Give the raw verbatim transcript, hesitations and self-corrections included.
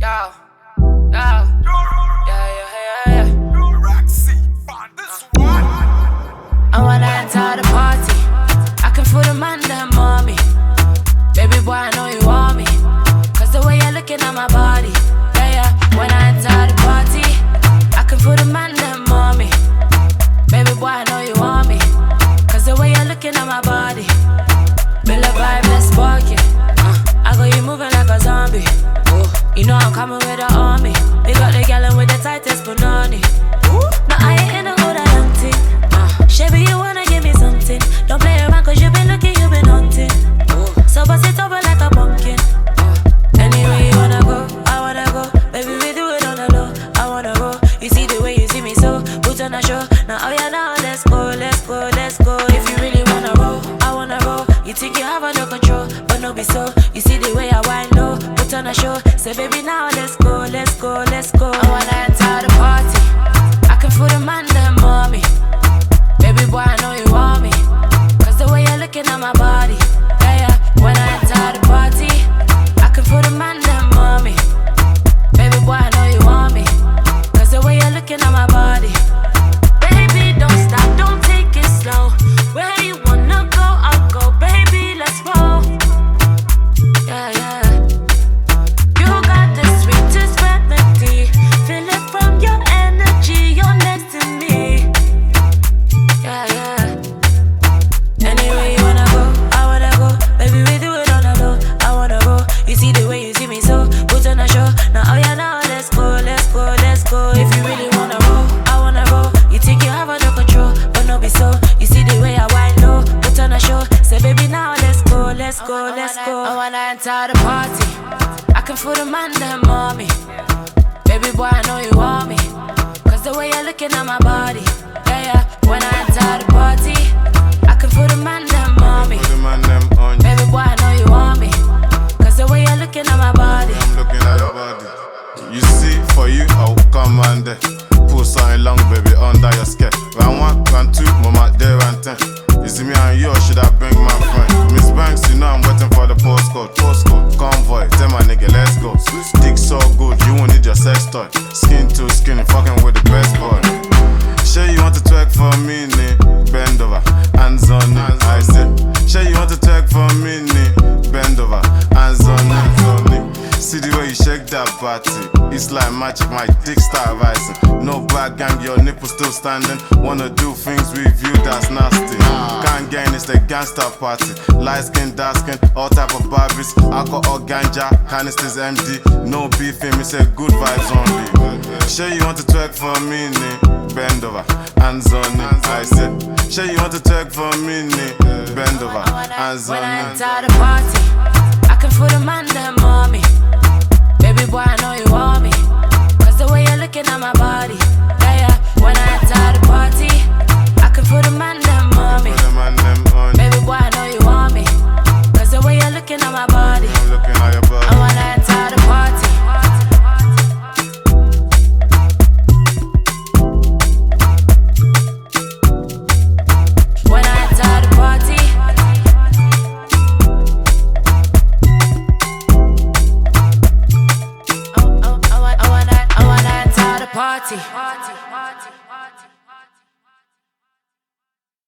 Yo, yo, yeah, yeah, yeah, yeah. I wanna enter the party. I can feel the man them on me. Baby boy, I know you want me. Cause the way you're looking at my body. Yeah, yeah. When I enter the party, I can feel the man them on me. Baby boy, I know you want me. Cause the way you're looking at my body. Build a vibe, let's spark it. uh, I got you moving like a zombie. Ooh. You know I'm coming with the army. We got the gallon with the tightest banana. No, I ain't in the hood, I don't think. uh, Shabby, you wanna give me something. Don't play around cause you been looking, you been hunting. Ooh. So bust it over like a pumpkin. uh, Anyway you wanna go, I wanna go. Baby, we do it on the low, I wanna go. You see the way you see me so, put on a show. Now oh yeah, now let's go, let's go, let's go. If you really wanna roll, I wanna roll. You think you have no control, but no be so. You see the way I wind low, put on a show. Say baby now let's go, let's go, let's go. I wanna enter the party. I can feel the man them on me. Baby boy, I know you want me. Cause the way you're looking at my body. Yeah, yeah. When I enter the party, I can feel the man them on me. Baby boy, I know you want me. Cause the way you're looking at my body. Baby, don't stop, don't take it slow. Where you wanna go, I'll go. Baby, let's roll. Yeah, yeah. You got the sweetest remedy. Feel it from your energy, you're next to me. Yeah, yeah. Anyway you wanna go, I wanna go. Baby, we do it on the low, I wanna go. You see the way you see me so, put on a show. Now oh yeah, now let's go, let's go, let's go. If you really wanna roll, I wanna roll. You think you have no control, but no be so. You see the way I wind low, put on a show. Say baby now let's go, let's go, let's go. I wanna enter the party. I can feel the man them on me. Baby boy, I know you want me. Cause the way you're looking at my body. Yeah, yeah. When I enter the party, I can feel the man them on me. Baby boy, I know you want me. Cause the way you're looking at my body. I'm looking at your body. You see, for you, I'll come and there. Pull something long, baby, under your skirt. Round one, round two, mama, there and ten. You see me and you, or should I bring my friend? Miss Banks, you know I'm waiting for the postcode. Postcode, convoy, tell my nigga, let's go. Dick so good, you won't need your sex toy. Skin to skin, fucking with the best boy. Sure you want to twerk for me, nee? Bend over, hands on it, I said. Sure you want to twerk for me, nee? Bend over, hands on it. See the way you shake that body. It's like magic, my dick start rising. No back gang, your nipple still standing. Wanna do things with you, that's nasty. Can't gain, it's the gangster party. Light skin, dark skin, all type of Barbies. Alcohol, ganja, canisters empty. No beefing, me say good vibes only. Sure you want to twerk for me, nee? Bend over, hands on it, I said. Sure you want to twerk for me, nee? Bend over, hands on it. When I enter the party, I can feel the man them